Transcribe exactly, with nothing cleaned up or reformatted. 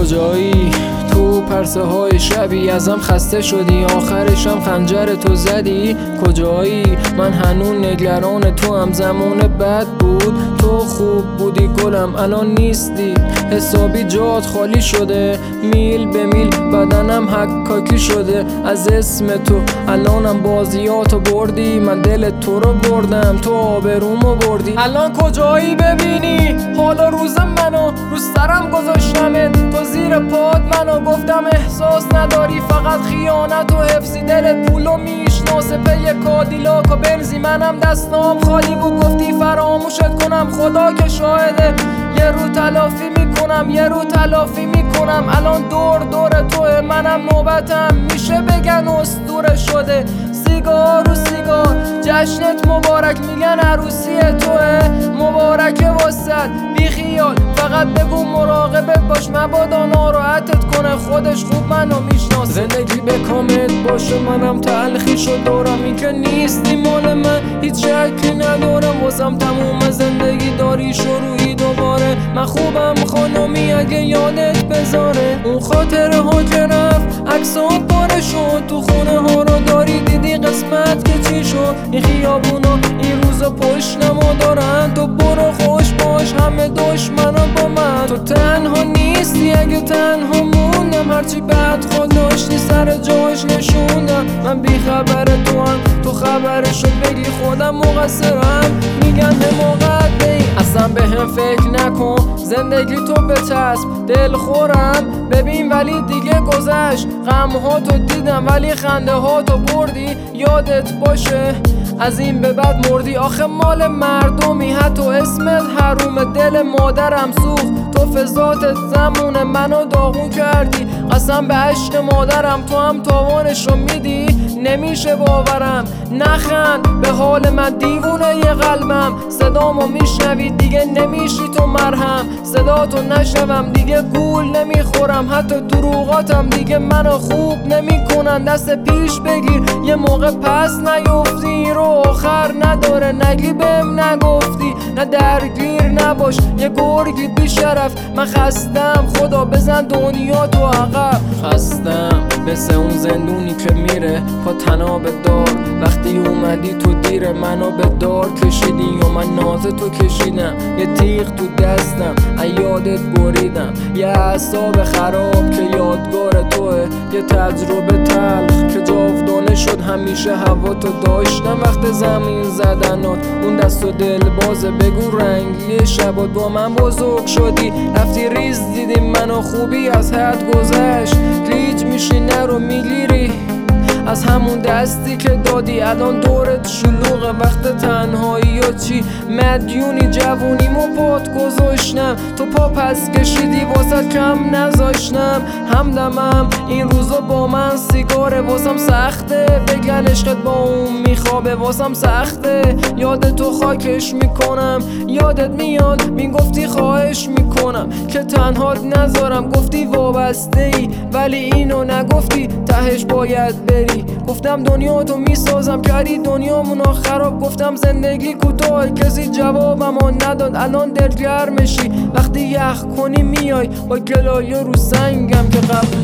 کجایی؟ تو پرسه های شبی ازم خسته شدی، آخرشم خنجر تو زدی. کجایی؟ من هنون نگران تو هم، زمان بد بود تو خوب بودی گلم، الان نیستی. حسابی جات خالی شده، میل به میل بدنم حکاکی شده از اسم تو. الانم بازیاتو بردی، من دل تو رو بردم، تو آبرومو بردی. الان کجایی ببینی حالا روز منو؟ رو سرم گذاشتمت تو زیر پاد منو، گفتم احساس نداری فقط خیانت و حفظی. دلت پولو میشناسه پی کادیلاک و بنزی، منم دستام خالی بود گفتی فراموشت کنم. خدا که شاهده یه رو تلافی میکنم، یه رو تلافی میکنم. الان دور دور توه، منم نوبتم میشه بگن اسطوره شده. سیگار رو سیگار جشنت مبارک، میگن عروسی توه مبارکه واسد. بی خیال فقط بگو مراقبت باش، مبادا ناراحتت کنه، خودش خوب منو میشناسه. زندگی به کامت باشه، منم تلخی شد دارم، این که نیستی مال من هیچ شکی ندارم. واسم تموم زندگی داری شروعی دوباره، من خوبم خانمی اگه یادت بذاره. اون خاطره ها که رفت عکسات پاره شد، تو خونه ها رو داری دیدی قسمت که چی شد. این خیابونا این روزا پشت نما دارن، تو برو خوش باش همه دشمنا با من. تو تنها نیستی اگه تنها موندم، هرچی بد خود داشتی سر جاش نشوندم. من بی خبر تو هم، تو خبرشو بگی خودم مقصرم. میگن حماقت بی اصلا به هم فکر نکن، زندگی تو به چسب دل خورم. ببین ولی دیگه گذشت، غم ها تو دیدم ولی خنده ها تو بردی. یادت باشه از این به بعد مردی، آخه مال مردمی حتی اسمت حروم. دل مادرم سوخت تو فضاتت زمون منو داغون کردی. قسم به عشق مادرم تو هم تاوانش رو میدی، نمیشه باورم. نخند به حال من دیوونه ی قلبم، صدامو میشنوی دیگه نمیشی تو مرهم. صدا تو نشنوم دیگه گول نمیخورم، حتی دروغاتم دیگه منو خوب نمیکنن. دست پیش بگیر یه موقع پس نیفتی، رو آخر نداره نگی بهم نگفتی. نه درگیر نباش یه گرگی بی شرف، من خستم خدا بزن دنیا تو عقب. خستم مثل اون زندونی که میره پا تناب دار، وقتی اومدی تو دیر منو به دار کشیدی و من ناز تو کشیدم. یه تیغ تو دستم یادت بریدم، یه اعصاب خراب که یادگار توه، یه تجربه تلخ که جاودانه شد. همیشه هوا تو داشتم وقت زمین زدنات، اون دست و دل بازه بگو رنگی شبات. با من بزرگ شدی رفتی ریز دیدی منو، خوبی از حد گذشت گیج میشی نرو میگیری از همون دستی که دادی. الان دورت شلوغه وقت تنهایی و چی مدیونی، جوونیمو پات گذاشتم تو پا پس کشیدی واسه کم نذاشتم. همدمم این روزا با من سیگاره واسم سخته، بگن عشقت با اون میخوابه واسم سخته. یاد تو خاکش میکنم، یادت میاد میگفتی خواهش میکنم که تنهات نذارم. گفتی وابسته ای ولی اینو نگفتی تهش باید بری. گفتم دنیا تو میسازم کردی دنیامونو خراب. گفتم زندگی کوتاه کسی جوابمو نداد. الان دلگرمشی وقتی یخ کنی میای با گلایه رو سنگم که قبل